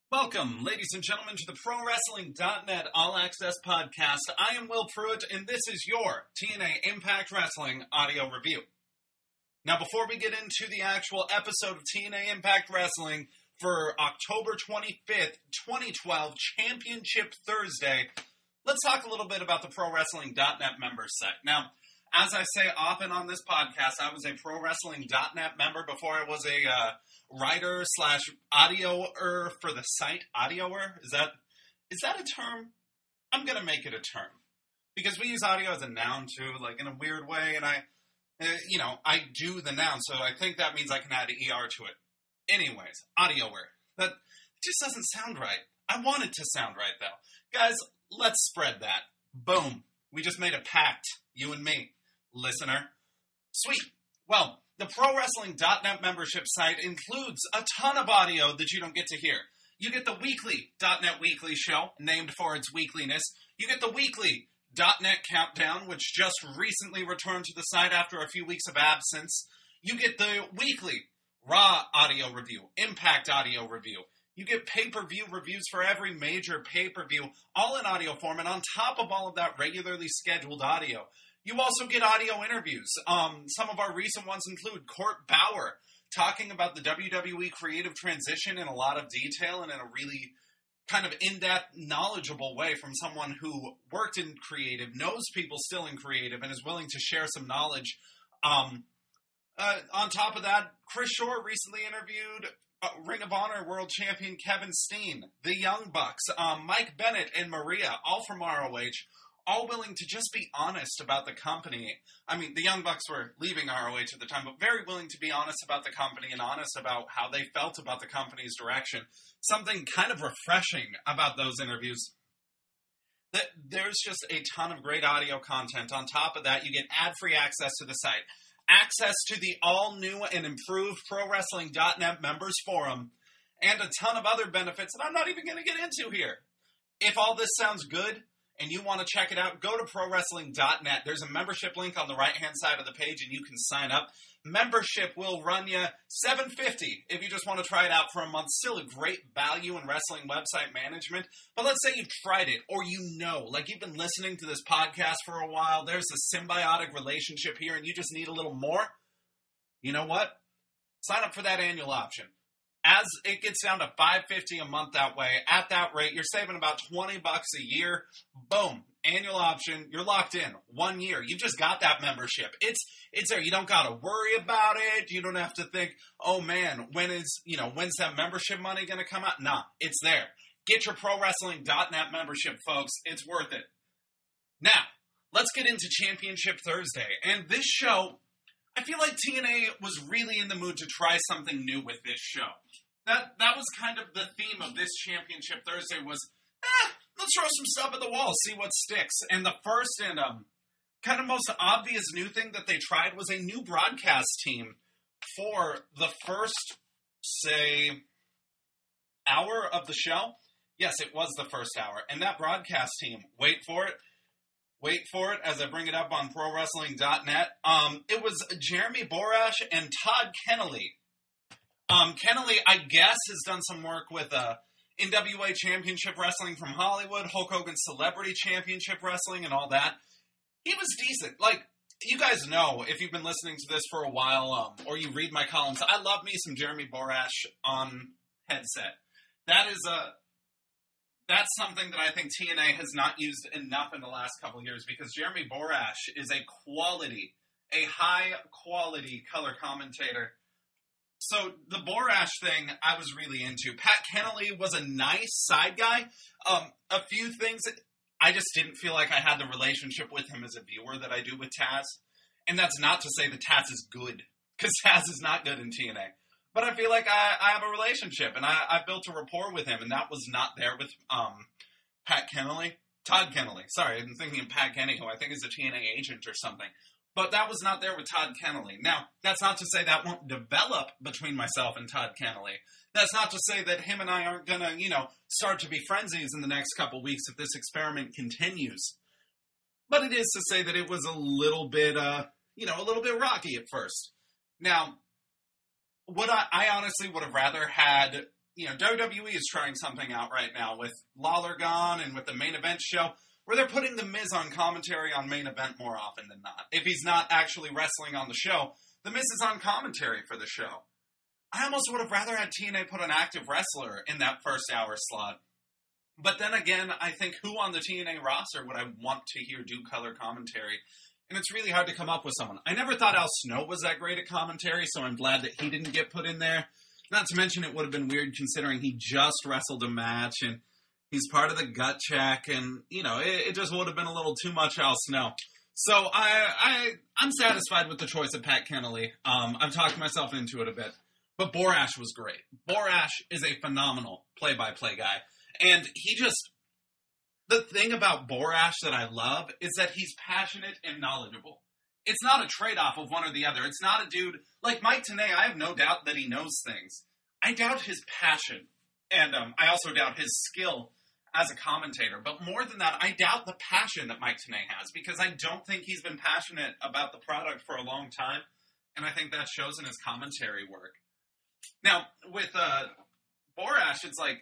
Welcome, ladies and gentlemen, to the ProWrestling.net All Access Podcast. I am Will Pruitt, and this is your TNA Impact Wrestling audio review. Now, before we get into the actual episode of TNA Impact Wrestling for October 25th, 2012, Championship Thursday, let's talk a little bit about the ProWrestling.net member site. Now, as I say often on this podcast, I was a ProWrestling.net member before I was a writer / audioer for the site. Audioer? Is that a term? I'm going to make it a term. Because we use audio as a noun too, like in a weird way, and I do the noun, so I think that means I can add ER to it. Anyways, audioer. That just doesn't sound right. I want it to sound right, though. Guys, let's spread that. Boom. We just made a pact, you and me, listener. Sweet. Well, the ProWrestling.net membership site includes a ton of audio that you don't get to hear. You get the weekly .net Weekly show, named for its weekliness. You get the weekly .net Countdown, which just recently returned to the site after a few weeks of absence. You get the weekly Raw audio review, Impact audio review. You get pay-per-view reviews for every major pay-per-view, all in audio form, and on top of all of that regularly scheduled audio, you also get audio interviews. Some of our recent ones include Court Bauer talking about the WWE creative transition in a lot of detail and in a really kind of in-depth, knowledgeable way from someone who worked in creative, knows people still in creative, and is willing to share some knowledge. On top of that, Chris Shore recently interviewed Ring of Honor World Champion Kevin Steen, the Young Bucks, Mike Bennett and Maria, all from ROH, all willing to just be honest about the company. I mean, the Young Bucks were leaving ROH at the time, but very willing to be honest about the company and honest about how they felt about the company's direction. Something kind of refreshing about those interviews. There's just a ton of great audio content. On top of that, you get ad-free access to the site, access to the all-new and improved ProWrestling.net members forum, and a ton of other benefits that I'm not even going to get into here. If all this sounds good, and you want to check it out, go to ProWrestling.net. There's a membership link on the right-hand side of the page, and you can sign up. Membership will run you $7.50 if you just want to try it out for a month. Still a great value in wrestling website management. But let's say you've tried it, or like you've been listening to this podcast for a while. There's a symbiotic relationship here, and you just need a little more. You know what? Sign up for that annual option. As it gets down to $5.50 a month that way, at that rate, you're saving about $20 a year. Boom. Annual option. You're locked in. 1 year. You just got that membership. It's there. You don't got to worry about it. You don't have to think, oh man, when's that membership money going to come out? Nah, it's there. Get your ProWrestling.net membership, folks. It's worth it. Now, let's get into Championship Thursday. And this show, I feel like TNA was really in the mood to try something new with this show. That was kind of the theme of this Championship Thursday was, let's throw some stuff at the wall, see what sticks. And the first and kind of most obvious new thing that they tried was a new broadcast team for the first, say, hour of the show. Yes, it was the first hour. And that broadcast team, wait for it as I bring it up on ProWrestling.net. It was Jeremy Borash and Todd Kennelly. Kennelly, I guess, has done some work with NWA Championship Wrestling from Hollywood, Hulk Hogan Celebrity Championship Wrestling, and all that. He was decent. Like, you guys know, if you've been listening to this for a while, or you read my columns, I love me some Jeremy Borash on headset. That's something that I think TNA has not used enough in the last couple of years, because Jeremy Borash is a high-quality color commentator. So the Borash thing I was really into. Pat Kennelly was a nice side guy. A few things that I just didn't feel like I had the relationship with him as a viewer that I do with Taz. And that's not to say that Taz is good, because Taz is not good in TNA. But I feel like I have a relationship, and I built a rapport with him, and that was not there with Pat Kennelly. Todd Kennelly. Sorry, I'm thinking of Pat Kennelly, who I think is a TNA agent or something. But that was not there with Todd Kennelly. Now, that's not to say that won't develop between myself and Todd Kennelly. That's not to say that him and I aren't going to, start to be frenzies in the next couple weeks if this experiment continues. But it is to say that it was a little bit rocky at first. Now, what I honestly would have rather had WWE is trying something out right now with Lawler gone and with the main event show, where they're putting The Miz on commentary on main event more often than not. If he's not actually wrestling on the show, The Miz is on commentary for the show. I almost would have rather had TNA put an active wrestler in that first hour slot. But then again, I think who on the TNA roster would I want to hear do color commentary? And it's really hard to come up with someone. I never thought Al Snow was that great at commentary, so I'm glad that he didn't get put in there. Not to mention it would have been weird considering he just wrestled a match and he's part of the gut check, and, it just would have been a little too much Al Snow. So I'm satisfied with the choice of Pat Kennelly. I've talked myself into it a bit. But Borash was great. Borash is a phenomenal play-by-play guy. And the thing about Borash that I love is that he's passionate and knowledgeable. It's not a trade-off of one or the other. It's not a dude like Mike Tenay. I have no doubt that he knows things. I doubt his passion. And I also doubt his skill as a commentator. But more than that, I doubt the passion that Mike Tenay has, because I don't think he's been passionate about the product for a long time. And I think that shows in his commentary work. Now, with Borash, it's like,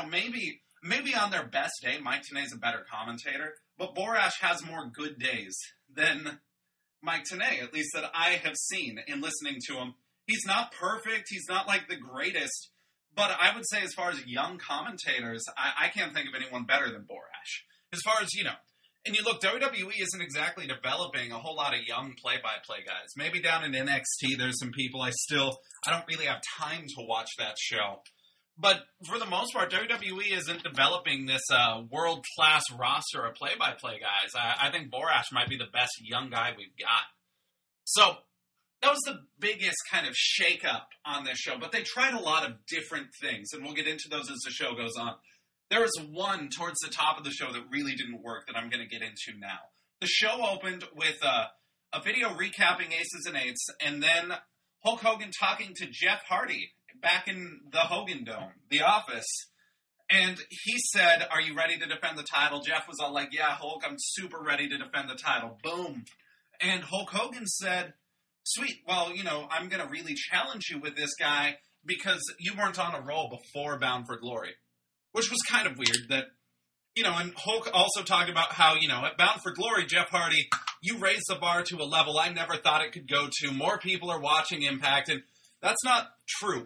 maybe on their best day, Mike Tenay's a better commentator, but Borash has more good days than Mike Tenay, at least that I have seen in listening to him. He's not perfect, he's not like the greatest, but I would say as far as young commentators, I can't think of anyone better than Borash. As far as, and you look, WWE isn't exactly developing a whole lot of young play-by-play guys. Maybe down in NXT, there's some people I don't really have time to watch that show. But for the most part, WWE isn't developing this world-class roster of play-by-play guys. I think Borash might be the best young guy we've got. So that was the biggest kind of shake-up on this show. But they tried a lot of different things, and we'll get into those as the show goes on. There was one towards the top of the show that really didn't work that I'm going to get into now. The show opened with a video recapping Aces and Eights, and then Hulk Hogan talking to Jeff Hardy back in the Hogan Dome, the office. And he said, "Are you ready to defend the title?" Jeff was all like, "Yeah, Hulk, I'm super ready to defend the title." Boom. And Hulk Hogan said, "Sweet, well, I'm going to really challenge you with this guy because you weren't on a roll before Bound for Glory." Which was kind of weird that, and Hulk also talked about how, at Bound for Glory, Jeff Hardy, you raised the bar to a level I never thought it could go to. More people are watching Impact, and that's not true.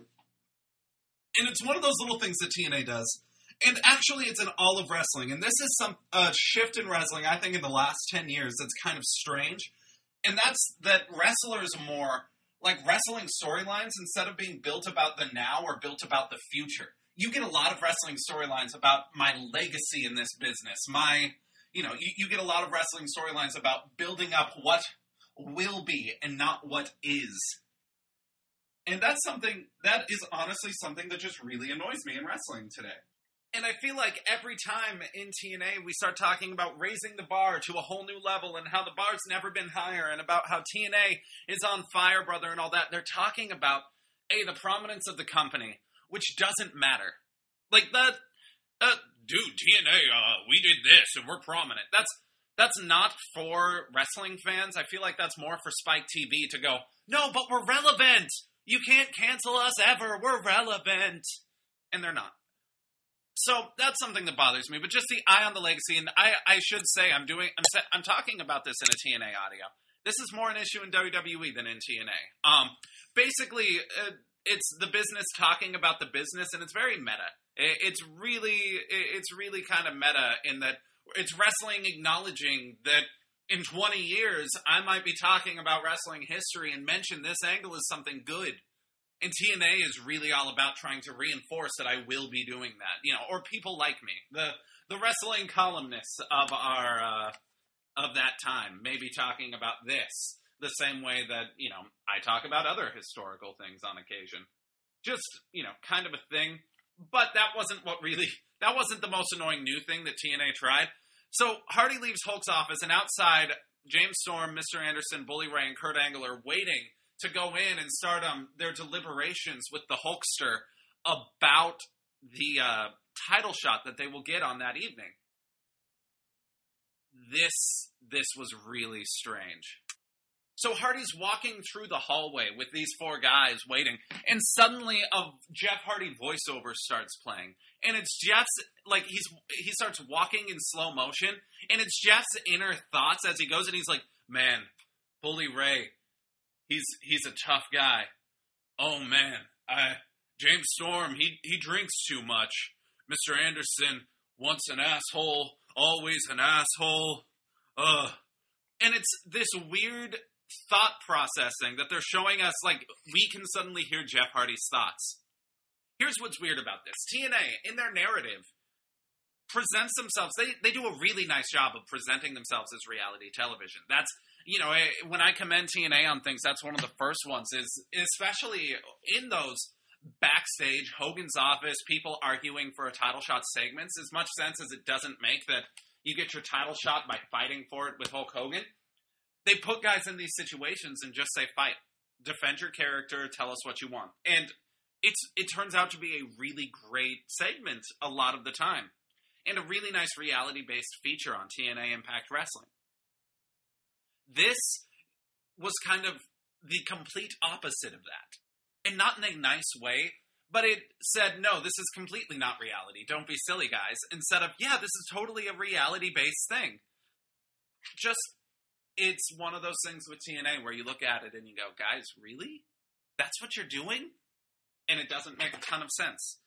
And it's one of those little things that TNA does. And actually, it's in all of wrestling. And this is a shift in wrestling, I think, in the last 10 years that's kind of strange. And that's that wrestlers more like wrestling storylines instead of being built about the now or built about the future. You get a lot of wrestling storylines about my legacy in this business. You get a lot of wrestling storylines about building up what will be and not what is. And that is honestly something that just really annoys me in wrestling today. And I feel like every time in TNA we start talking about raising the bar to a whole new level and how the bar's never been higher and about how TNA is on fire, brother, and all that, they're talking about, the prominence of the company, which doesn't matter. Like that, dude, TNA, we did this and we're prominent. That's not for wrestling fans. I feel like that's more for Spike TV to go, "No, but we're relevant. You can't cancel us ever. We're relevant." And they're not. So that's something that bothers me. But just the eye on the legacy, and I should say I'm talking about this in a TNA audio. This is more an issue in WWE than in TNA. Basically, it's the business talking about the business, and it's very meta. It's really kind of meta in that it's wrestling acknowledging that in 20 years, I might be talking about wrestling history and mention this angle as something good. And TNA is really all about trying to reinforce that I will be doing that, or people like me, the wrestling columnists of of that time, maybe talking about this the same way that, I talk about other historical things on occasion. Just, kind of a thing. But that wasn't the most annoying new thing that TNA tried. So Hardy leaves Hulk's office, and outside, James Storm, Mr. Anderson, Bully Ray, and Kurt Angle are waiting to go in and start their deliberations with the Hulkster about the title shot that they will get on that evening. This was really strange. So Hardy's walking through the hallway with these four guys waiting, and suddenly a Jeff Hardy voiceover starts playing. And it's Jeff's, like, he starts walking in slow motion, and it's Jeff's inner thoughts as he goes, and he's like, man, Bully Ray, he's a tough guy. Oh, man, James Storm, he drinks too much. Mr. Anderson, once an asshole, always an asshole. And it's this weird thought processing that they're showing us, like, we can suddenly hear Jeff Hardy's thoughts. Here's what's weird about this. TNA, in their narrative, presents themselves, they do a really nice job of presenting themselves as reality television. That's, you know, when I commend TNA on things, that's one of the first ones, is especially in those backstage, Hogan's office, people arguing for a title shot segments, as much sense as it doesn't make that you get your title shot by fighting for it with Hulk Hogan. They put guys in these situations and just say, fight. Defend your character, tell us what you want. And it turns out to be a really great segment a lot of the time. And a really nice reality-based feature on TNA Impact Wrestling. This was kind of the complete opposite of that. And not in a nice way, but it said, no, this is completely not reality. Don't be silly, guys. Instead of, yeah, this is totally a reality-based thing. Just, it's one of those things with TNA where you look at it and you go, guys, really? That's what you're doing? And it doesn't make a ton of sense.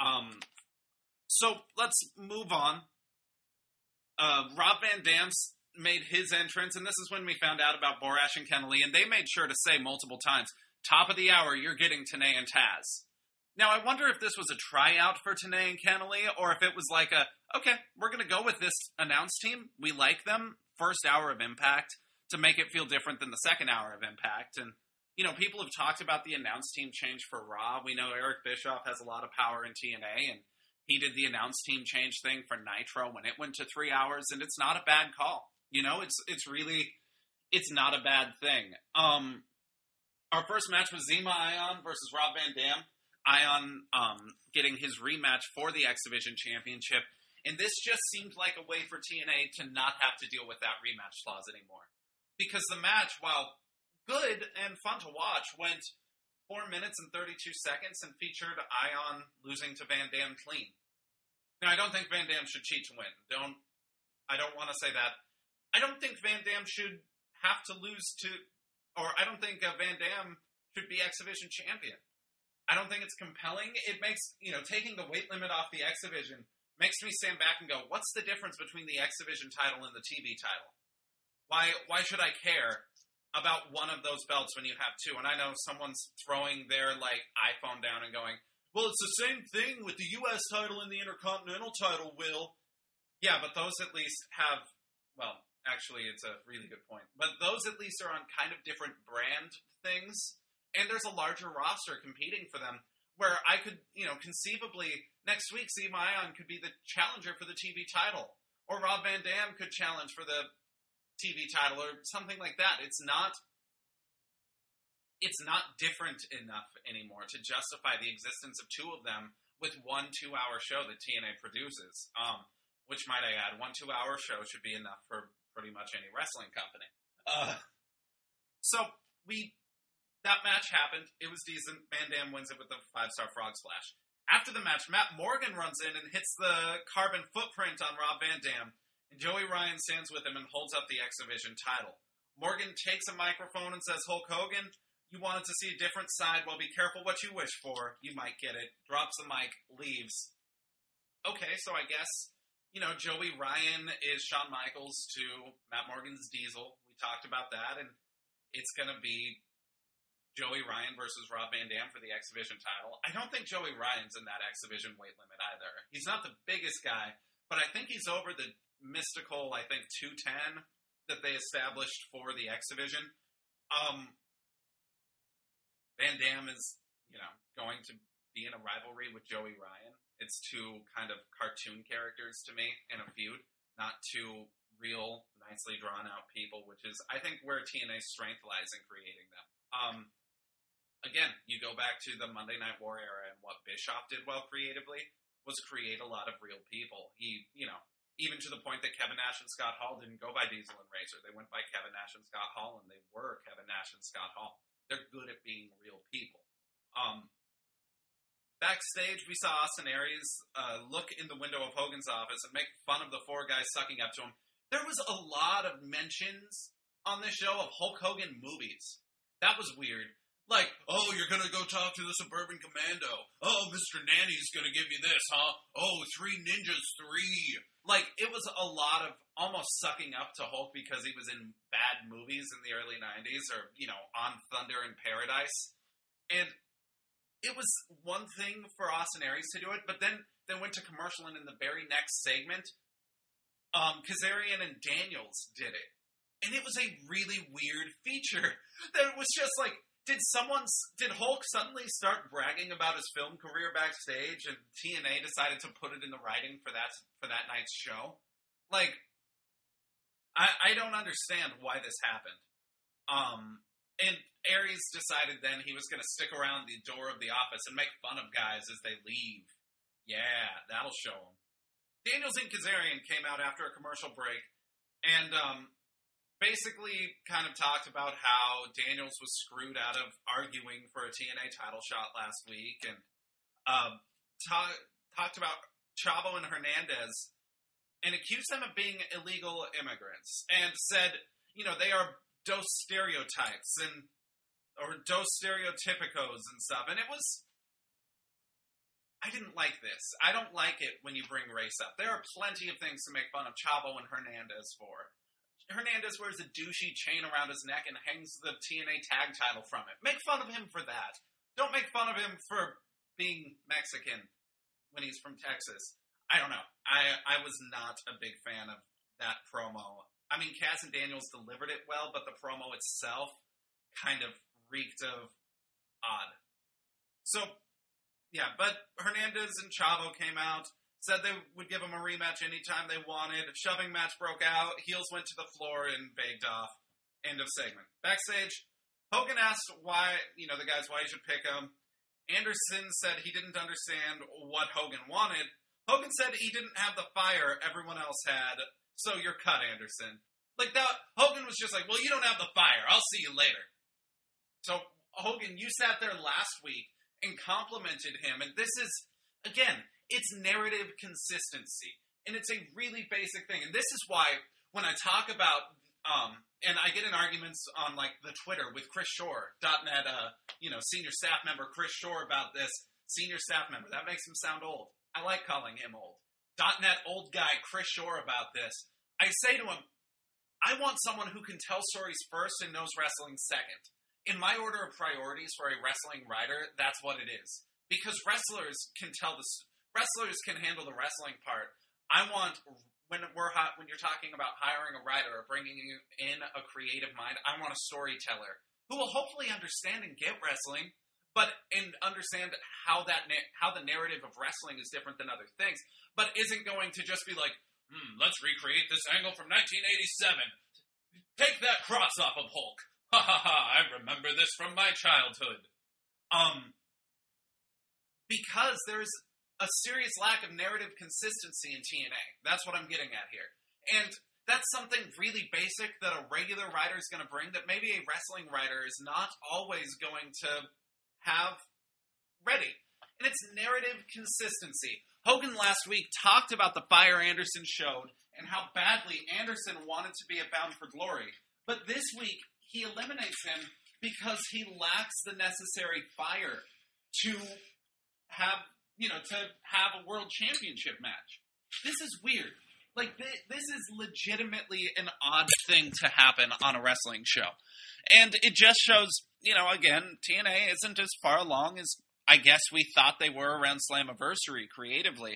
So let's move on. Rob Van Dam made his entrance, and this is when we found out about Borash and Ken Lee, and they made sure to say multiple times, top of the hour, you're getting Tenay and Taz. Now, I wonder if this was a tryout for Tenay and Ken Lee, or if it was like okay, we're going to go with this announced team. We like them. First hour of Impact to make it feel different than the second hour of Impact. And, you know, people have talked about the announced team change for Raw. We know Eric Bischoff has a lot of power in TNA, and he did the announced team change thing for Nitro when it went to 3 hours, and it's not a bad call. You know, it's really not a bad thing. Our first match was Zema Ion versus Rob Van Dam. Ion getting his rematch for the X Division Championship. And this just seemed like a way for TNA to not have to deal with that rematch clause anymore. Because the match, while good and fun to watch, went 4 minutes and 32 seconds and featured Ion losing to Van Dam clean. Now, I don't think Van Dam should cheat to win. I don't want to say that. I don't think Van Dam should have to lose to, or I don't think Van Dam should be X Division champion. I don't think it's compelling. It makes, you know, taking the weight limit off the X Division makes me stand back and go, what's the difference between the X Division title and the TV title? Why should I care about one of those belts when you have two? And I know someone's throwing their, like, iPhone down and going, well, it's the same thing with the U.S. title and the Intercontinental title, Will. Yeah, but those at least have, well, actually, it's a really good point. But those at least are on kind of different brand things. And there's a larger roster competing for them where I could, you know, conceivably, next week, Zema Ion could be the challenger for the TV title. Or Rob Van Dam could challenge for the TV title or something like that. It's not different enough anymore to justify the existence of two of them with 1 2-hour show that TNA produces. Which, might I add, 1 2-hour show should be enough for pretty much any wrestling company. So, that match happened. It was decent. Van Dam wins it with the 5-star frog splash. After the match, Matt Morgan runs in and hits the carbon footprint on Rob Van Dam, and Joey Ryan stands with him and holds up the X Division title. Morgan takes a microphone and says, Hulk Hogan, you wanted to see a different side. Well, be careful what you wish for. You might get it. Drops the mic, leaves. Okay, so I guess, you know, Joey Ryan is Shawn Michaels to Matt Morgan's Diesel. We talked about that, and it's going to be Joey Ryan versus Rob Van Dam for the X Division title. I don't think Joey Ryan's in that X Division weight limit either. He's not the biggest guy, but I think he's over the mystical, 210 that they established for the X Division. Van Dam is, you know, going to be in a rivalry with Joey Ryan. It's two kind of cartoon characters to me in a feud, not two real, nicely drawn out people, which is, I think, where TNA's strength lies in creating them. Again, you go back to the Monday Night War era, and what Bischoff did well creatively was create a lot of real people. He, you know, even to the point that Kevin Nash and Scott Hall didn't go by Diesel and Razor. They went by Kevin Nash and Scott Hall, and they were Kevin Nash and Scott Hall. They're good at being real people. Backstage, we saw Austin Aries look in the window of Hogan's office and make fun of the four guys sucking up to him. There was a lot of mentions on this show of Hulk Hogan movies. That was weird. Like, oh, you're going to go talk to the Suburban Commando. Oh, Mr. Nanny's going to give you this, huh? Oh, Three Ninjas 3. Like, it was a lot of almost sucking up to Hulk because he was in bad movies in the early 90s or, on Thunder in Paradise. And it was one thing for Austin Aries to do it, but then they went to commercial, and in the very next segment, Kazarian and Daniels did it. And it was a really weird feature. That was just like, did Hulk suddenly start bragging about his film career backstage, and TNA decided to put it in the writing for that night's show? Like, I don't understand why this happened. And Aries decided then he was going to stick around the door of the office and make fun of guys as they leave. Yeah, that'll show him. Daniels and Kazarian came out after a commercial break and basically kind of talked about how Daniels was screwed out of arguing for a TNA title shot last week, and talked about Chavo and Hernandez and accused them of being illegal immigrants and said, they are dos stereotypes or dos stereotypicos and stuff. And I didn't like this. I don't like it when you bring race up. There are plenty of things to make fun of Chavo and Hernandez for. Hernandez wears a douchey chain around his neck and hangs the TNA tag title from it. Make fun of him for that. Don't make fun of him for being Mexican when he's from Texas. I don't know. I was not a big fan of that promo. I mean, Cass and Daniels delivered it well, but the promo itself kind of reeked of odd. So, yeah, but Hernandez and Chavo came out, said they would give him a rematch anytime they wanted. Shoving match broke out. Heels went to the floor and begged off. End of segment. Backstage, Hogan asked why he should pick him. Anderson said he didn't understand what Hogan wanted. Hogan said he didn't have the fire everyone else had, so you're cut, Anderson. Like that, Hogan was just like, well, you don't have the fire. I'll see you later. So, Hogan, you sat there last week and complimented him, and this is, again, it's narrative consistency, and it's a really basic thing, and this is why when I talk about, and I get in arguments on, like, the Twitter with Chris Shore, .NET, senior staff member Chris Shore about this, senior staff member, that makes him sound old. I like calling him old. .NET old guy Chris Shore about this. I say to him, I want someone who can tell stories first and knows wrestling second. In my order of priorities for a wrestling writer, that's what it is. Because wrestlers can handle the wrestling part. I want, when you're talking about hiring a writer or bringing in a creative mind, I want a storyteller who will hopefully understand and get wrestling, and understand how the narrative of wrestling is different than other things, but isn't going to just be like, let's recreate this angle from 1987. Take that cross off of Hulk. Ha ha ha, I remember this from my childhood. Because there's a serious lack of narrative consistency in TNA. That's what I'm getting at here. And that's something really basic that a regular writer is going to bring that maybe a wrestling writer is not always going to have ready. And it's narrative consistency. Hogan last week talked about the fire Anderson showed and how badly Anderson wanted to be at Bound for Glory. But this week, he eliminates him because he lacks the necessary fire to have a world championship match. This is weird. Like, this is legitimately an odd thing to happen on a wrestling show. And it just shows, again, TNA isn't as far along as I guess we thought they were around Slammiversary creatively.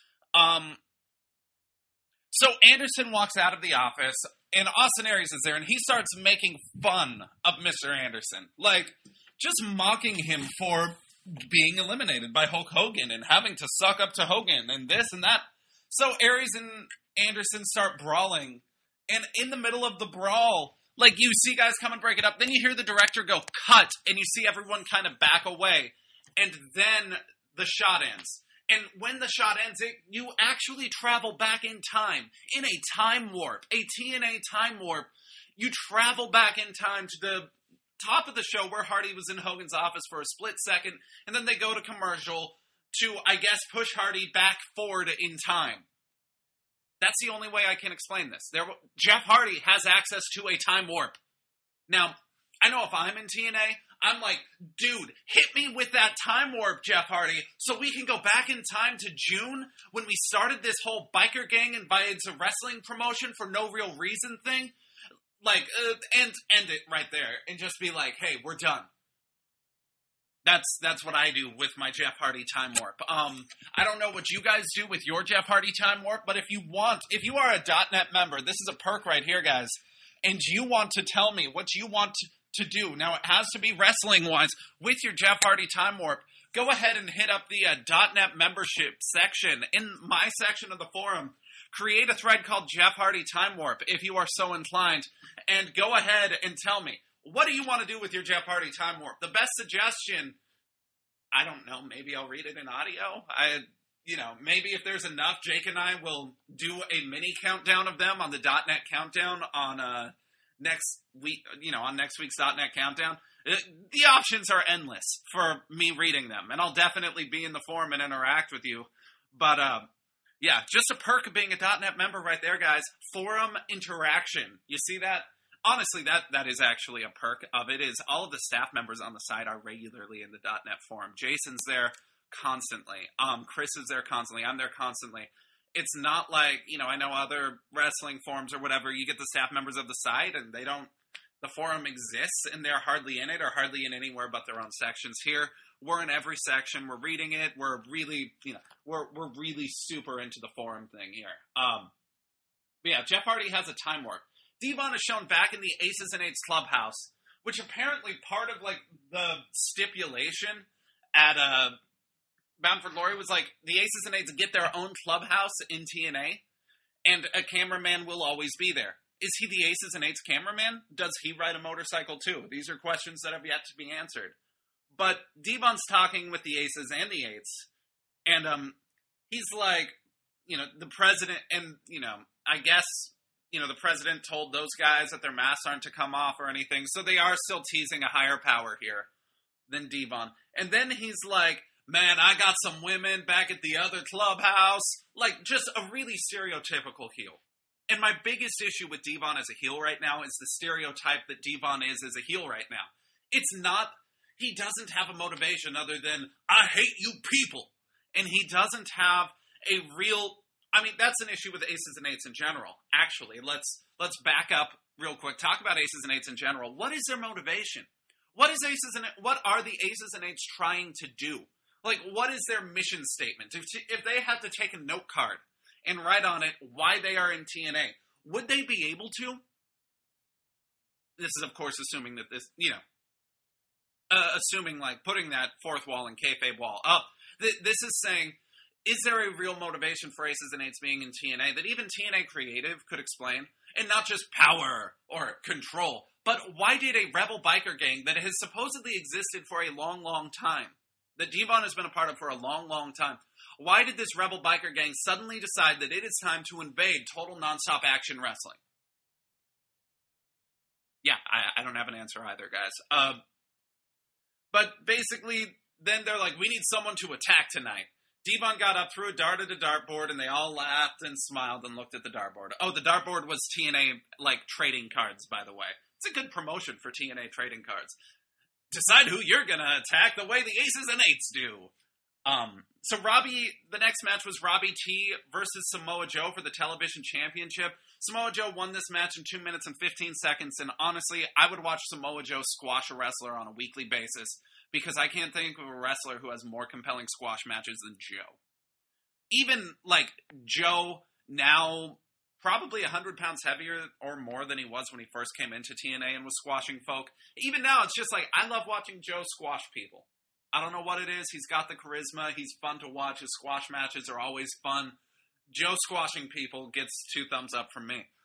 So Anderson walks out of the office, and Austin Aries is there, and he starts making fun of Mr. Anderson. Like, just mocking him for being eliminated by Hulk Hogan and having to suck up to Hogan and this and that. So Aries and Anderson start brawling, and in the middle of the brawl, like, you see guys come and break it up, then you hear the director go, cut, and you see everyone kind of back away, and then the shot ends. And when the shot ends, you actually travel back in time, in a time warp, a TNA time warp. You travel back in time to the top of the show where Hardy was in Hogan's office for a split second, and then they go to commercial to, I guess, push Hardy back forward in time. That's the only way I can explain this. Jeff Hardy has access to a time warp. Now, I know if I'm in TNA, I'm like, dude, hit me with that time warp, Jeff Hardy, so we can go back in time to June when we started this whole biker gang invited to wrestling promotion for no real reason thing. Like, end it right there and just be like, hey, we're done. That's what I do with my Jeff Hardy time warp. I don't know what you guys do with your Jeff Hardy time warp, but if you are a .net member, this is a perk right here, guys, and you want to tell me what you want to do. Now, it has to be wrestling-wise with your Jeff Hardy time warp. Go ahead and hit up the .net membership section. In my section of the forum, create a thread called Jeff Hardy Time Warp if you are so inclined, and go ahead and tell me, what do you want to do with your Jeff Hardy Time Warp? The best suggestion, I don't know, maybe I'll read it in audio. Maybe if there's enough, Jake and I will do a mini countdown of them on the .net countdown on next week, on next week's .net countdown. The options are endless for me reading them, and I'll definitely be in the forum and interact with you. But, yeah, just a perk of being a .net member right there, guys. Forum interaction. You see that? Honestly, that is actually a perk of it, is all of the staff members on the site are regularly in the .net forum. Jason's there constantly. Chris is there constantly. I'm there constantly. It's not like, I know other wrestling forums or whatever, you get the staff members of the site and the forum exists and they're hardly in it or hardly in anywhere but their own sections. Here, we're in every section. We're reading it. We're really, we're really super into the forum thing here. But yeah, Jeff Hardy has a time warp. Devon is shown back in the Aces and Eights clubhouse, which apparently part of the stipulation at Bound for Glory was the Aces and Eights get their own clubhouse in TNA, and a cameraman will always be there. Is he the Aces and Eights cameraman? Does he ride a motorcycle too? These are questions that have yet to be answered. But Devon's talking with the Aces and the Eights, and he's like, the president, and, I guess, the president told those guys that their masks aren't to come off or anything, so they are still teasing a higher power here than Devon. And then he's like, man, I got some women back at the other clubhouse. Just a really stereotypical heel. And my biggest issue with Devon as a heel right now is the stereotype that Devon is as a heel right now. It's not, he doesn't have a motivation other than, I hate you people. And he doesn't have a real, that's an issue with Aces and Eights in general. Actually, let's back up real quick. Talk about Aces and Eights in general. What is their motivation? What are the Aces and Eights trying to do? What is their mission statement? If they had to take a note card and write on it why they are in TNA, would they be able to? This is, of course, assuming that this, assuming putting that fourth wall and kayfabe wall up. This is saying, is there a real motivation for Aces and Eights being in TNA that even TNA Creative could explain? And not just power or control, but why did a rebel biker gang that has supposedly existed for a long, long time, that Devon has been a part of for a long, long time, why did this rebel biker gang suddenly decide that it is time to invade total nonstop action wrestling? Yeah, I don't have an answer either, guys. But basically, then they're like, we need someone to attack tonight. Devon got up, threw a dart at a dartboard, and they all laughed and smiled and looked at the dartboard. Oh, the dartboard was TNA, trading cards, by the way. It's a good promotion for TNA trading cards. Decide who you're going to attack the way the Aces and Eights do. So the next match was Robbie T versus Samoa Joe for the television championship. Samoa Joe won this match in 2 minutes and 15 seconds, and honestly, I would watch Samoa Joe squash a wrestler on a weekly basis, because I can't think of a wrestler who has more compelling squash matches than Joe. Even, Joe, now probably 100 pounds heavier or more than he was when he first came into TNA and was squashing folk. Even now, it's just I love watching Joe squash people. I don't know what it is. He's got the charisma. He's fun to watch. His squash matches are always fun. Joe squashing people gets 2 thumbs up from me.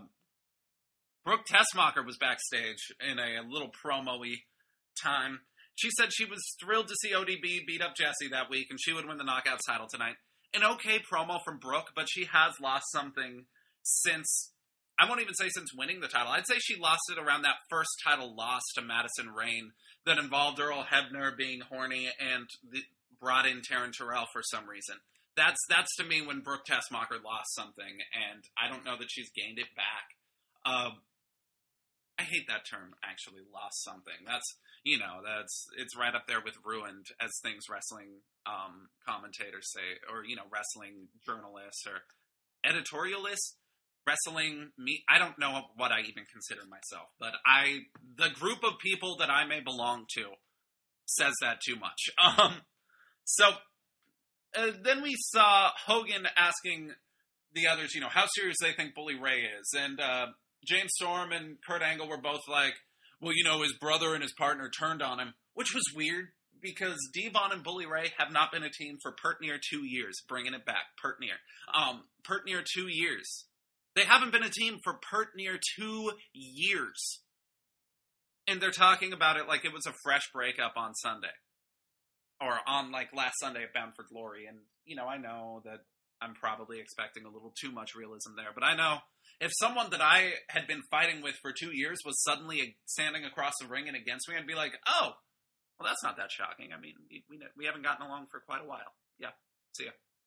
Brooke Tessmacher was backstage in a little promo-y time. She said she was thrilled to see ODB beat up Jessie that week, and she would win the Knockouts title tonight. An okay promo from Brooke, but she has lost something since, I won't even say since winning the title. I'd say she lost it around that first title loss to Madison Rayne that involved Earl Hebner being horny and brought in Taryn Terrell for some reason. That's to me when Brooke Tessmacher lost something, and I don't know that she's gained it back. I hate that term, actually, lost something. It's right up there with ruined, as things wrestling commentators say, or, wrestling journalists or editorialists. I don't know what I even consider myself, but the group of people that I may belong to says that too much. Then we saw Hogan asking the others, how serious they think Bully Ray is, and James Storm and Kurt Angle were both like, well, his brother and his partner turned on him, which was weird because Devon and Bully Ray have not been a team for pert near 2 years. Bringing it back, pert near 2 years. They haven't been a team for pert near 2 years. And they're talking about it like it was a fresh breakup on Sunday. Or on, last Sunday at Bound for Glory. And, I know that I'm probably expecting a little too much realism there. But I know if someone that I had been fighting with for 2 years was suddenly standing across the ring and against me, I'd be like, oh, well, that's not that shocking. I mean, we haven't gotten along for quite a while. Yeah, see ya.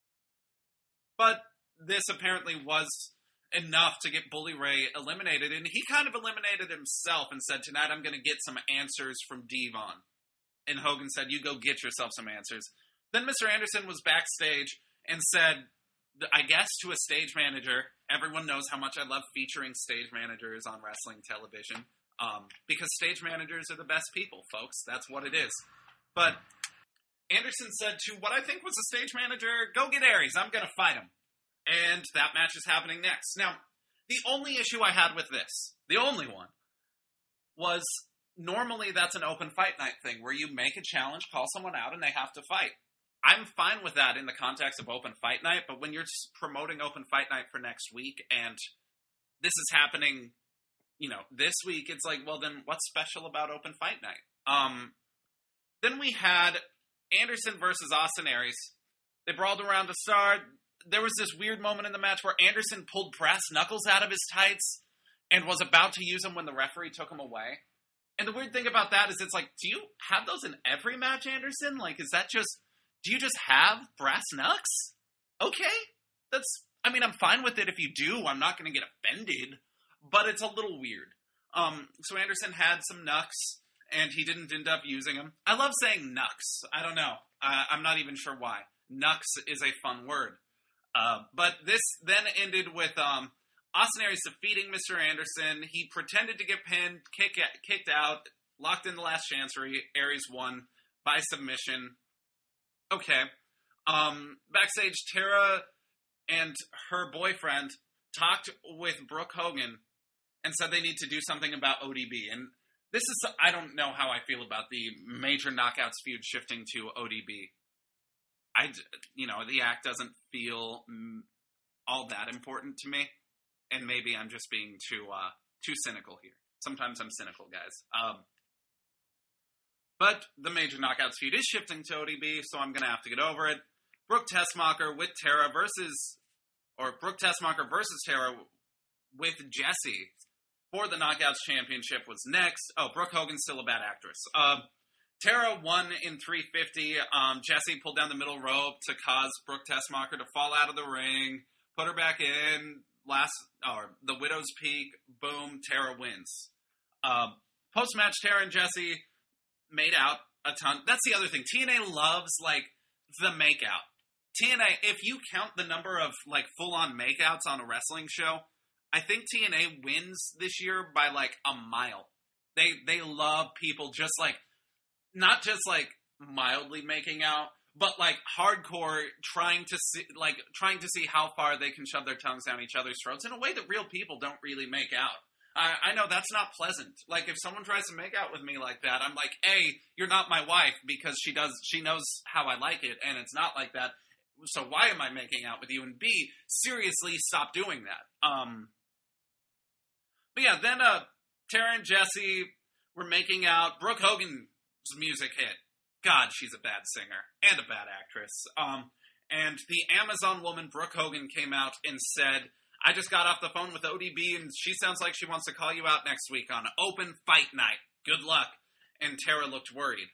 But this apparently was enough to get Bully Ray eliminated, and he kind of eliminated himself and said, tonight I'm going to get some answers from Devon. And Hogan said, you go get yourself some answers. Then Mr. Anderson was backstage and said, I guess to a stage manager, everyone knows how much I love featuring stage managers on wrestling television, because stage managers are the best people, folks. That's what it is. But Anderson said to what I think was a stage manager, go get Aries, I'm going to fight him. And that match is happening next. Now, the only issue I had with this, the only one, was normally that's an open fight night thing where you make a challenge, call someone out, and they have to fight. I'm fine with that in the context of open fight night, but when you're promoting open fight night for next week and this is happening, this week, it's like, well, then what's special about open fight night? Then we had Anderson versus Austin Aries. They brawled around to start. There was this weird moment in the match where Anderson pulled brass knuckles out of his tights and was about to use them when the referee took them away. And the weird thing about that is it's like, do you have those in every match, Anderson? Do you just have brass knucks? Okay. I'm fine with it if you do. I'm not going to get offended, but it's a little weird. So Anderson had some knucks, and he didn't end up using them. I love saying knucks. I don't know. I'm not even sure why. Knucks is a fun word. But this then ended with Austin Aries defeating Mr. Anderson. He pretended to get pinned, kicked out, locked in the last chancery. Aries won by submission. Okay. Backstage, Tara and her boyfriend talked with Brooke Hogan and said they need to do something about ODB. And this is, I don't know how I feel about the major knockouts feud shifting to ODB. The act doesn't feel all that important to me. And maybe I'm just being too cynical here. Sometimes I'm cynical, guys. But the major knockouts feud is shifting to ODB, so I'm going to have to get over it. Brooke Tessmacher versus Tara with Jessie for the Knockouts Championship was next. Oh, Brooke Hogan's still a bad actress. Tara won in 350. Jessie pulled down the middle rope to cause Brooke Tessmacher to fall out of the ring, put her back in. The Widow's Peak, boom, Tara wins. Post-match, Tara and Jessie made out a ton. That's the other thing. TNA loves, the makeout. TNA, if you count the number of, full-on makeouts on a wrestling show, I think TNA wins this year by, a mile. They love people just, not just, mildly making out, but, hardcore trying to see how far they can shove their tongues down each other's throats in a way that real people don't really make out. I know that's not pleasant. If someone tries to make out with me like that, I'm like, A, you're not my wife because she knows how I like it, and it's not like that. So why am I making out with you? And B, seriously, stop doing that. But yeah, then Tara and Jessie were making out. Brooke Hogan music hit. God, she's a bad singer and a bad actress. And the Amazon woman, Brooke Hogan, came out and said, I just got off the phone with ODB, and she sounds like she wants to call you out next week on Open Fight Night. Good luck. And Tara looked worried.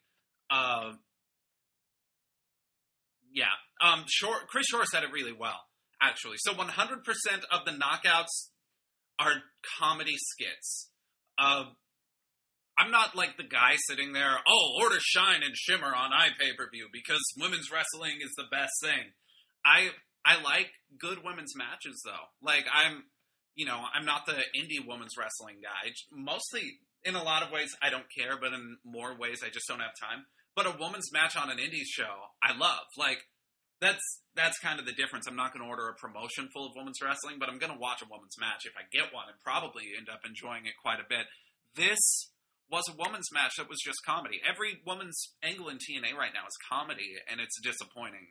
Chris Shore said it really well, actually. So 100% of the knockouts are comedy skits. I'm not like the guy sitting there, order Shine and Shimmer on iPay-per-view because women's wrestling is the best thing. I like good women's matches, though. Like, I'm not the indie women's wrestling guy. Mostly, in a lot of ways, I don't care, but in more ways, I just don't have time. But a women's match on an indie show, I love. Like, that's kind of the difference. I'm not going to order a promotion full of women's wrestling, but I'm going to watch a women's match if I get one and probably end up enjoying it quite a bit. This was a women's match that was just comedy. Every women's angle in TNA right now is comedy, and it's disappointing.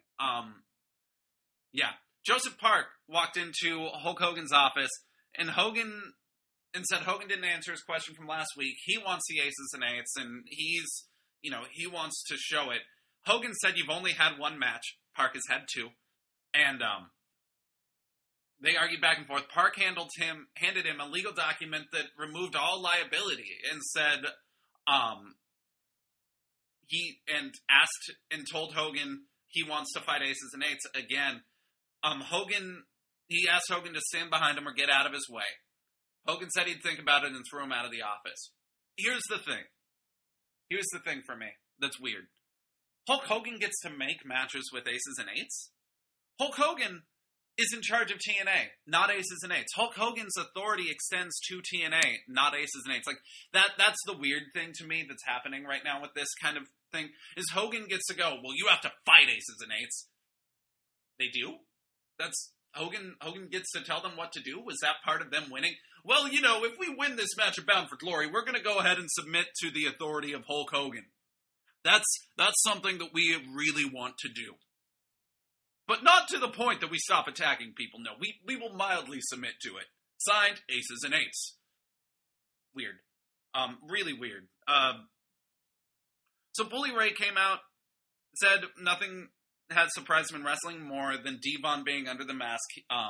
Joseph Park walked into Hulk Hogan's office, and said Hogan didn't answer his question from last week. He wants the aces and eights, and he wants to show it. Hogan said you've only had one match. Park has had two. And they argued back and forth. Park handed him a legal document that removed all liability and said asked and told Hogan he wants to fight aces and eights again. He asked Hogan to stand behind him or get out of his way. Hogan said he'd think about it and threw him out of the office. Here's the thing for me that's weird. Hulk Hogan gets to make matches with aces and eights? Hulk Hogan is in charge of TNA, not aces and eights. Hulk Hogan's authority extends to TNA, not aces and eights. Like, that's the weird thing to me that's happening right now with this kind of thing, is Hogan gets to go, well, you have to fight aces and eights. They do? That's Hogan gets to tell them what to do? Was that part of them winning? Well, if we win this match of Bound for Glory, we're going to go ahead and submit to the authority of Hulk Hogan. That's something that we really want to do. But not to the point that we stop attacking people. No, we will mildly submit to it. Signed, aces and eights. Weird. Really weird. So Bully Ray came out, said nothing had surprised him in wrestling more than Devon being under the mask.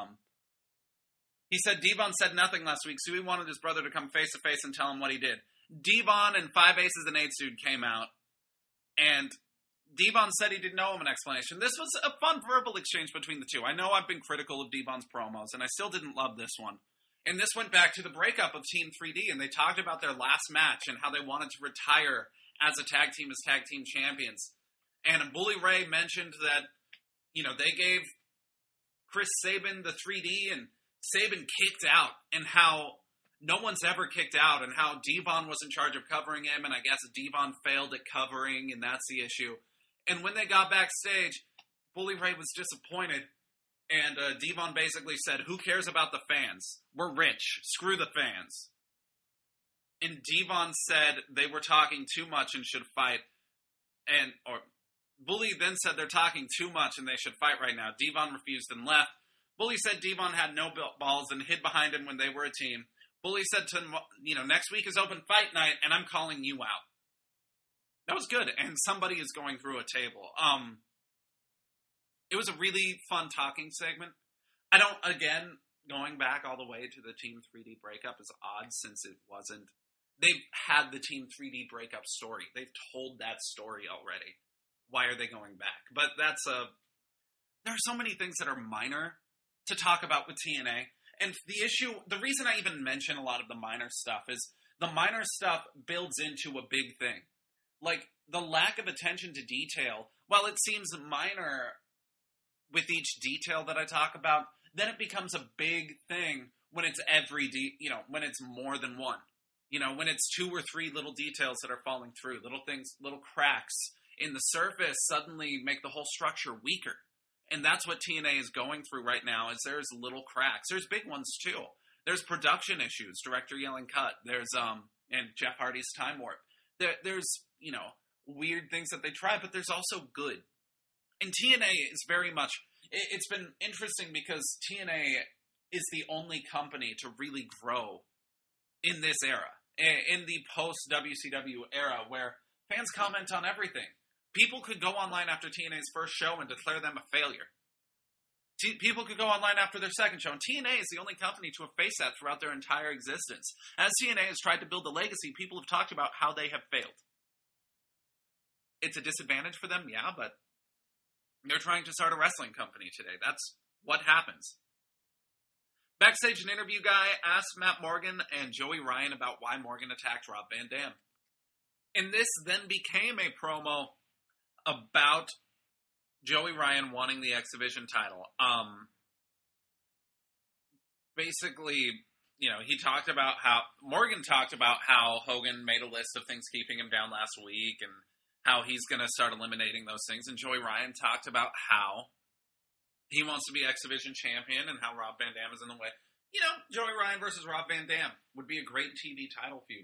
He said Devon said nothing last week, so he wanted his brother to come face to face and tell him what he did. Devon and 5 Aces and 8s dude came out, and Devon said he didn't know him an explanation. This was a fun verbal exchange between the two. I know I've been critical of Devon's promos, and I still didn't love this one. And this went back to the breakup of Team 3D, and they talked about their last match and how they wanted to retire as a tag team, as tag team champions. And Bully Ray mentioned that, they gave Chris Sabin the 3D, and Sabin kicked out, and how no one's ever kicked out, and how Devon was in charge of covering him, and I guess Devon failed at covering, and that's the issue. And when they got backstage, Bully Ray was disappointed, and Devon basically said, who cares about the fans? We're rich. Screw the fans. And Devon said they were talking too much and should fight. Bully then said they're talking too much and they should fight right now. Devon refused and left. Bully said Devon had no balls and hid behind him when they were a team. Bully said to him, next week is open fight night and I'm calling you out. That was good. And somebody is going through a table. It was a really fun talking segment. Going back all the way to the Team 3D breakup is odd since it wasn't. They've had the Team 3D breakup story. They've told that story already. Why are they going back? But there are so many things that are minor to talk about with TNA. And the reason I even mention a lot of the minor stuff is the minor stuff builds into a big thing. Like, the lack of attention to detail, while it seems minor with each detail that I talk about, then it becomes a big thing when it's when it's more than one. When it's 2 or 3 little details that are falling through, little things, little cracks in the surface suddenly make the whole structure weaker. And that's what TNA is going through right now, is there's little cracks. There's big ones, too. There's production issues, director yelling cut. There's, and Jeff Hardy's time warp. There's, weird things that they try, but there's also good. And TNA is very much, it's been interesting because TNA is the only company to really grow in this era. In the post-WCW era, where Fans comment on everything. People could go online after TNA's first show and declare them a failure. People could go online after their second show, and TNA is the only company to have faced that throughout their entire existence. As TNA has tried to build a legacy, people have talked about how they have failed. It's a disadvantage for them, yeah, but they're trying to start a wrestling company today. That's what happens. Backstage, an interview guy asked Matt Morgan and Joey Ryan about why Morgan attacked Rob Van Dam. And this then became a promo about Joey Ryan wanting the X Division title. Basically, Morgan talked about how Hogan made a list of things keeping him down last week and how he's going to start eliminating those things. And Joey Ryan talked about how he wants to be X Division champion and how Rob Van Dam is in the way. Joey Ryan versus Rob Van Dam would be a great TV title feud.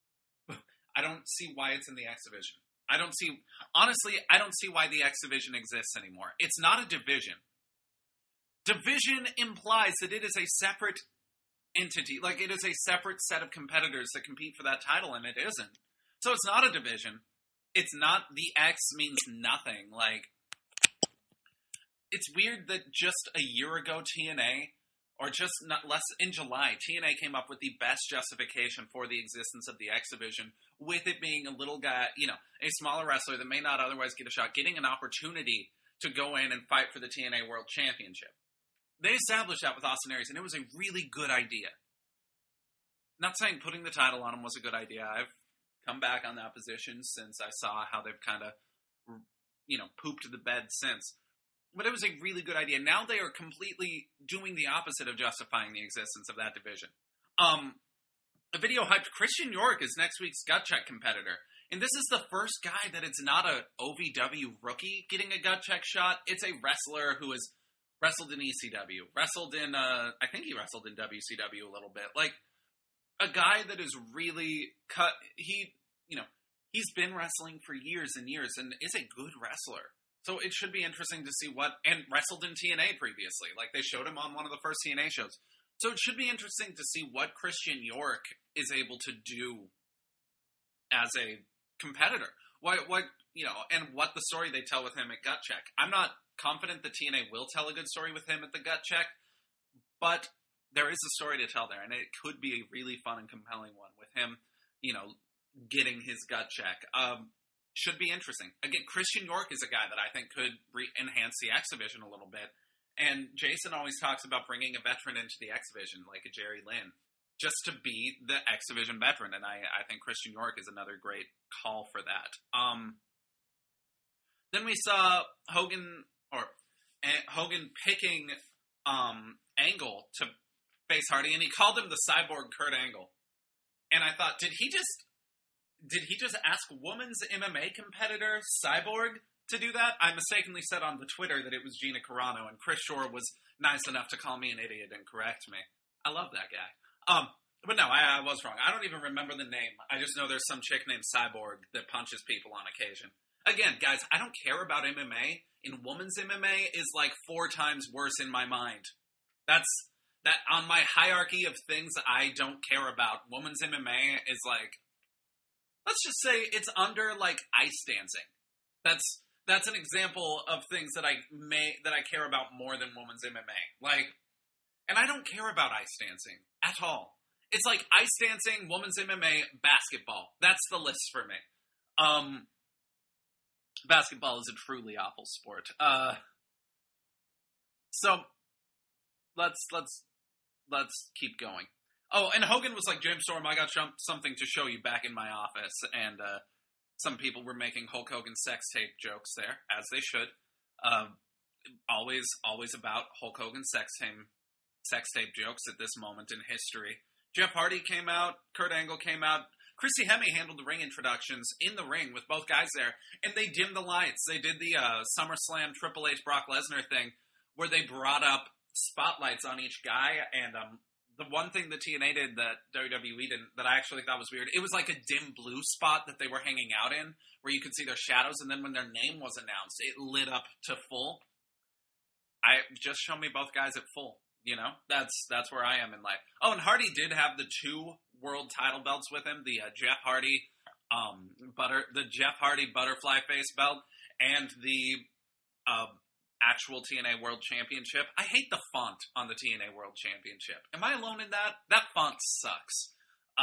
I don't see why it's in the X Division. I don't see why the X Division exists anymore. It's not a division. Division implies that it is a separate entity. Like, it is a separate set of competitors that compete for that title, and it isn't. So it's not a division. It's not, the X means nothing. Like, it's weird that just a year ago, TNA, or just not less in July, TNA came up with the best justification for the existence of the X Division, with it being a little guy, a smaller wrestler that may not otherwise get a shot, getting an opportunity to go in and fight for the TNA World Championship. They established that with Austin Aries, and it was a really good idea. Not saying putting the title on him was a good idea. I've come back on that position since I saw how they've kind of, pooped the bed since. But it was a really good idea. Now they are completely doing the opposite of justifying the existence of that division. A video hyped Christian York as next week's gut check competitor. And this is the first guy that it's not a OVW rookie getting a gut check shot. It's a wrestler who has wrestled in ECW. I think he wrestled in WCW a little bit. Like, a guy that is really cut. He's been wrestling for years and years and is a good wrestler. So it should be interesting to see and wrestled in TNA previously. Like, they showed him on one of the first TNA shows. So it should be interesting to see what Christian York is able to do as a competitor. And what the story they tell with him at Gut Check. I'm not confident that TNA will tell a good story with him at the Gut Check, but there is a story to tell there, and it could be a really fun and compelling one with him, getting his gut check. Should be interesting. Again, Christian York is a guy that I think could enhance the X Division a little bit. And Jason always talks about bringing a veteran into the X Division, like a Jerry Lynn, just to be the X Division veteran. And I think Christian York is another great call for that. Then we saw Hogan picking Angle to face Hardy, and he called him the Cyborg Kurt Angle. And I thought, did he just ask women's MMA competitor Cyborg to do that? I mistakenly said on the Twitter that it was Gina Carano, and Chris Shore was nice enough to call me an idiot and correct me. I love that guy. But no, I was wrong. I don't even remember the name. I just know there's some chick named Cyborg that punches people on occasion. Again, guys, I don't care about MMA. In women's MMA is like 4 times worse in my mind. That on my hierarchy of things I don't care about. Women's MMA is like, let's just say it's under like ice dancing. That's an example of things that I care about more than women's MMA. Like, and I don't care about ice dancing at all. It's like ice dancing, women's MMA, basketball. That's the list for me. Basketball is a truly awful sport. So let's keep going. Oh, and Hogan was like, James Storm, I got something to show you back in my office. And some people were making Hulk Hogan sex tape jokes there, as they should. Always about Hulk Hogan sex tape jokes at this moment in history. Jeff Hardy came out. Kurt Angle came out. Chrissy Hemme handled the ring introductions in the ring with both guys there. And they dimmed the lights. They did the SummerSlam Triple H Brock Lesnar thing where they brought up spotlights on each guy. And the one thing that TNA did that WWE didn't, that I actually thought was weird, it was like a dim blue spot that they were hanging out in where you could see their shadows. And then when their name was announced, it lit up to full. Just show me both guys at full. That's where I am in life. Oh, and Hardy did have the 2 world title belts with him. The Jeff Hardy the Jeff Hardy butterfly face belt and the actual TNA World Championship. I hate the font on the TNA World Championship. Am I alone in that? That font sucks.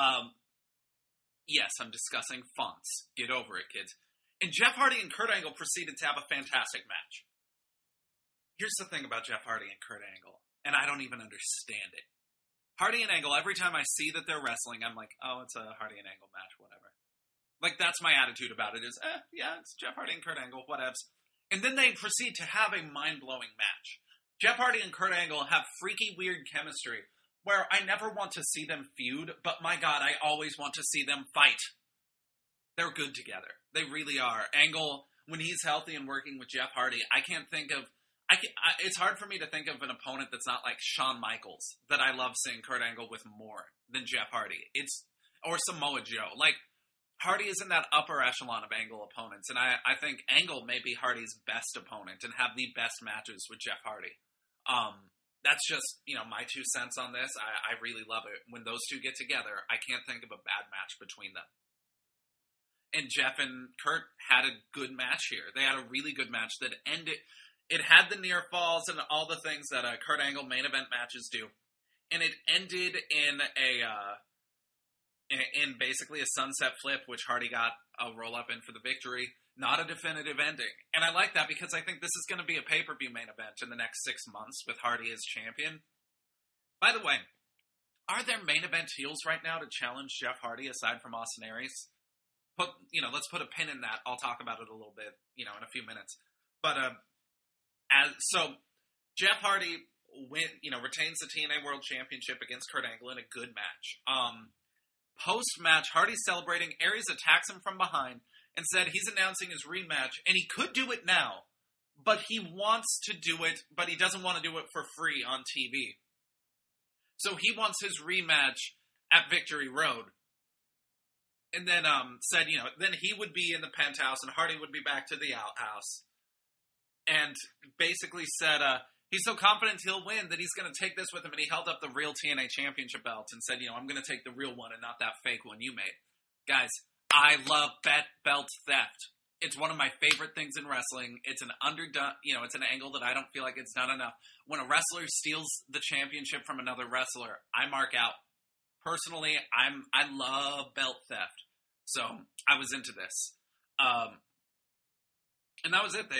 Yes, I'm discussing fonts. Get over it, kids. And Jeff Hardy and Kurt Angle proceeded to have a fantastic match. Here's the thing about Jeff Hardy and Kurt Angle, and I don't even understand it. Hardy and Angle, every time I see that they're wrestling, I'm like, oh, it's a Hardy and Angle match, whatever. Like, that's my attitude about it is, yeah, it's Jeff Hardy and Kurt Angle, whatevs. And then they proceed to have a mind-blowing match. Jeff Hardy and Kurt Angle have freaky, weird chemistry where I never want to see them feud, but my God, I always want to see them fight. They're good together. They really are. Angle, when he's healthy and working with Jeff Hardy, I can't think of... it's hard for me to think of an opponent that's not like Shawn Michaels that I love seeing Kurt Angle with more than Jeff Hardy. Or Samoa Joe. Like, Hardy is in that upper echelon of Angle opponents, and I think Angle may be Hardy's best opponent and have the best matches with Jeff Hardy. That's just, my 2 cents on this. I really love it. When those two get together, I can't think of a bad match between them. And Jeff and Kurt had a good match here. They had a really good match that ended... It had the near falls and all the things that Kurt Angle main event matches do. And it ended in basically a sunset flip, which Hardy got a roll-up in for the victory. Not a definitive ending. And I like that because I think this is going to be a pay-per-view main event in the next 6 months with Hardy as champion. By the way, are there main event heels right now to challenge Jeff Hardy aside from Austin Aries? Let's put a pin in that. I'll talk about it a little bit, in a few minutes. But, so Jeff Hardy retains the TNA World Championship against Kurt Angle in a good match. Post-match, Hardy's celebrating. Aries attacks him from behind and said he's announcing his rematch, and he could do it now, but he wants to do it, but he doesn't want to do it for free on TV. So he wants his rematch at Victory Road. And then said, then he would be in the penthouse and Hardy would be back to the outhouse. And basically said he's so confident he'll win that he's going to take this with him. And he held up the real TNA Championship belt and said, I'm going to take the real one and not that fake one you made. Guys, I love belt theft. It's one of my favorite things in wrestling. It's an underdone, it's an angle that I don't feel like it's done enough. When a wrestler steals the championship from another wrestler, I mark out. Personally, I love belt theft. So I was into this. And that was it.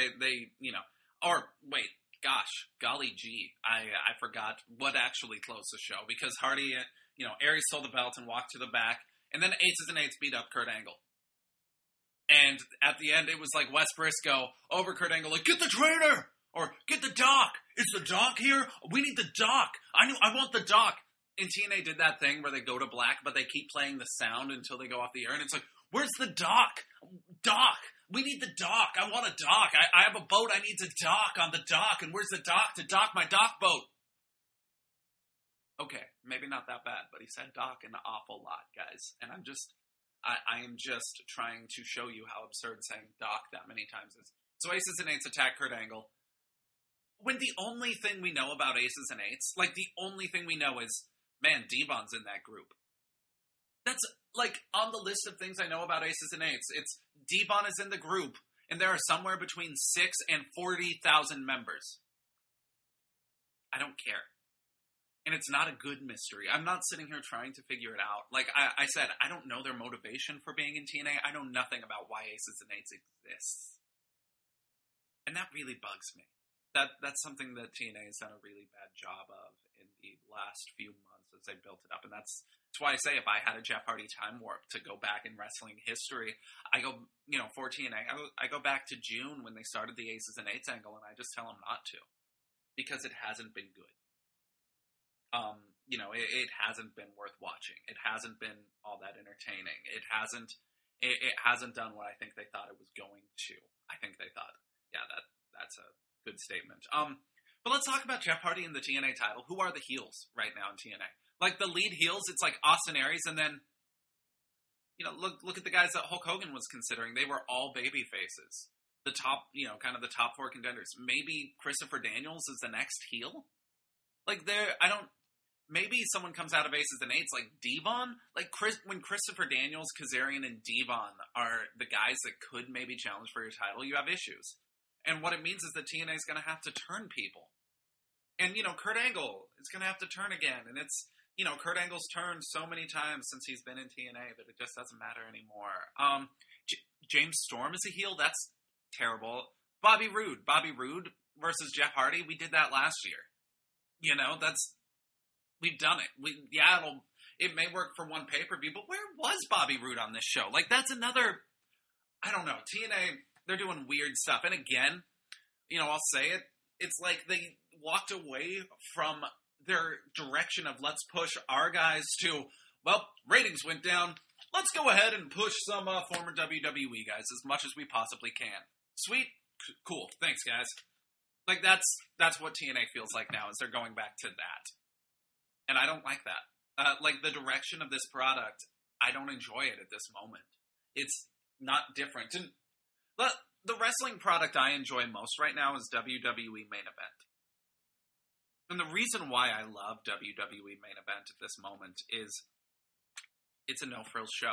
Golly gee, I forgot what actually closed the show because Hardy, Aries stole the belt and walked to the back, and then Aces and Eights beat up Kurt Angle. And at the end, it was like Wes Briscoe over Kurt Angle, like, get the trainer! Or, get the doc! Is the doc here? We need the doc! I want the doc! And TNA did that thing where they go to black, but they keep playing the sound until they go off the air, and it's like, where's the doc? Doc! We need the dock. I want a dock. I have a boat. I need to dock on the dock. And where's the dock to dock my dock boat? Okay, maybe not that bad, but he said dock an awful lot, guys. And I am just trying to show you how absurd saying dock that many times is. So Aces and Eights attack Kurt Angle. When the only thing we know about Aces and Eights, like the only thing we know is, man, Devon's in that group. That's like on the list of things I know about Aces and Eights. It's Devon is in the group, and there are somewhere between 6 and 40,000 members. I don't care. And it's not a good mystery. I'm not sitting here trying to figure it out. Like I said, I don't know their motivation for being in TNA. I know nothing about why Aces and Eights exists. And that really bugs me. That's something that TNA has done a really bad job of in the last few months as they built it up. And that's why I say if I had a Jeff Hardy time warp to go back in wrestling history, I go, for TNA, I go back to June when they started the Aces and Eights angle, and I just tell them not to. Because it hasn't been good. It hasn't been worth watching. It hasn't been all that entertaining. It hasn't done what I think they thought it was going to. I think they thought, yeah, that's a good statement. But let's talk about Jeff Hardy and the TNA title. Who are the heels right now in TNA? Like the lead heels, it's like Austin Aries, and then look at the guys that Hulk Hogan was considering. They were all baby faces. The top, kind of the top 4 contenders. Maybe Christopher Daniels is the next heel. Like maybe someone comes out of Aces and Eights like Devon. Like, when Christopher Daniels, Kazarian, and Devon are the guys that could maybe challenge for your title, you have issues. And what it means is that TNA is going to have to turn people. And, Kurt Angle is going to have to turn again. And it's, Kurt Angle's turned so many times since he's been in TNA that it just doesn't matter anymore. James Storm is a heel. That's terrible. Bobby Roode versus Jeff Hardy. We did that last year. We've done it. It may work for one pay-per-view, but where was Bobby Roode on this show? Like, that's another, I don't know. TNA, they're doing weird stuff. And again, I'll say it. It's like they walked away from their direction of let's push our guys to, well, ratings went down. Let's go ahead and push some former WWE guys as much as we possibly can. Sweet. Cool. Thanks, guys. Like, that's what TNA feels like now, is they're going back to that. And I don't like that. Like, the direction of this product, I don't enjoy it at this moment. It's not different. And the wrestling product I enjoy most right now is WWE Main Event. And the reason why I love WWE Main Event at this moment is it's a no-frills show.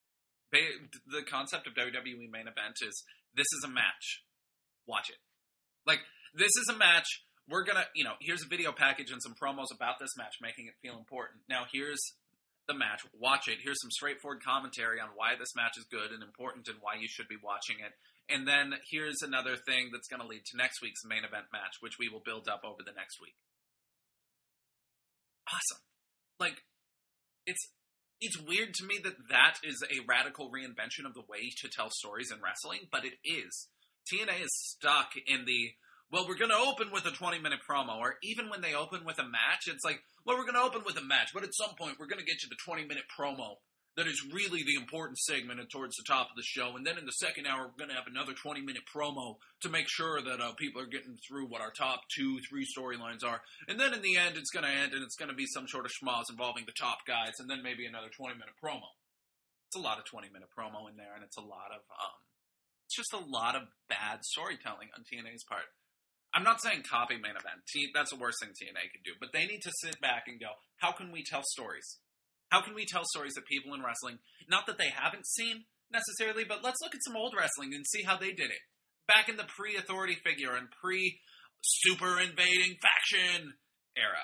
The concept of WWE Main Event is, this is a match. Watch it. Like, this is a match. We're going to, here's a video package and some promos about this match, making it feel important. Now, here's the match. Watch it. Here's some straightforward commentary on why this match is good and important and why you should be watching it. And then here's another thing that's going to lead to next week's main event match, which we will build up over the next week. Awesome. Like, it's weird to me that is a radical reinvention of the way to tell stories in wrestling, but it is. TNA is stuck in the, well, we're going to open with a 20-minute promo, or even when they open with a match, it's like, well, we're going to open with a match, but at some point we're going to get you the 20-minute promo that is really the important segment and towards the top of the show, and then in the second hour we're going to have another 20-minute promo to make sure that people are getting through what our top 2-3 storylines are, and then in the end it's going to end and it's going to be some sort of schmoz involving the top guys, and then maybe another 20-minute promo. It's a lot of 20-minute promo in there, and it's a lot of, it's just a lot of bad storytelling on TNA's part. I'm not saying copy Main Event. That's the worst thing TNA could do. But they need to sit back and go, how can we tell stories? How can we tell stories that people in wrestling, not that they haven't seen necessarily, but let's look at some old wrestling and see how they did it. Back in the pre-authority figure and pre-super invading faction era.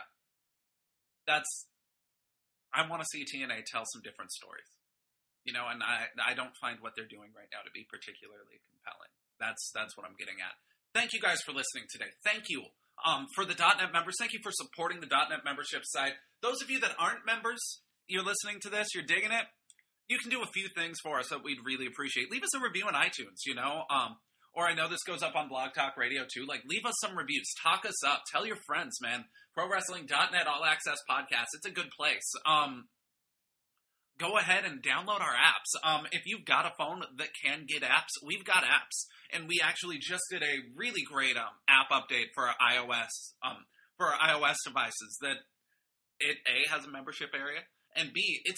I want to see TNA tell some different stories. And I don't find what they're doing right now to be particularly compelling. That's what I'm getting at. Thank you guys for listening today. Thank you for the .NET members. Thank you for supporting the .NET membership site. Those of you that aren't members, you're listening to this, you're digging it, you can do a few things for us that we'd really appreciate. Leave us a review on iTunes, or I know this goes up on Blog Talk Radio too. Like, leave us some reviews. Talk us up. Tell your friends, man. ProWrestling.net All Access Podcast. It's a good place. Go ahead and download our apps. If you've got a phone that can get apps, we've got apps. And we actually just did a really great app update for our iOS devices that it A, has a membership area, and B, it's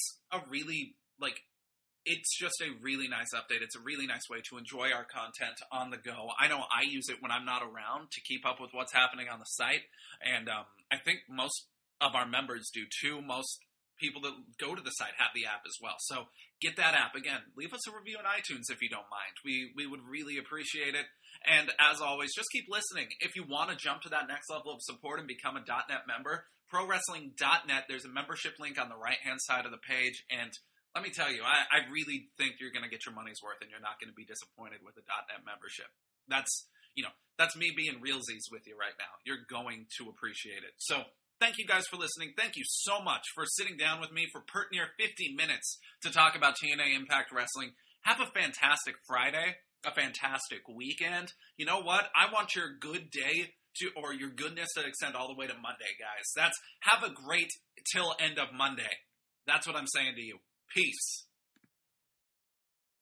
just a really nice update. It's a really nice way to enjoy our content on the go. I know I use it when I'm not around to keep up with what's happening on the site, and I think most of our members do too. Most people that go to the site have the app as well. So get that app. Again, leave us a review on iTunes if you don't mind. We would really appreciate it. And as always, just keep listening. If you want to jump to that next level of support and become a .NET member, ProWrestling.net, there's a membership link on the right-hand side of the page. And let me tell you, I really think you're going to get your money's worth and you're not going to be disappointed with a .NET membership. That's me being realsies with you right now. You're going to appreciate it. So thank you guys for listening. Thank you so much for sitting down with me for near 50 minutes to talk about TNA Impact Wrestling. Have a fantastic Friday, a fantastic weekend. You know what? I want your good day or your goodness to extend all the way to Monday, guys. Have a great till end of Monday. That's what I'm saying to you. Peace.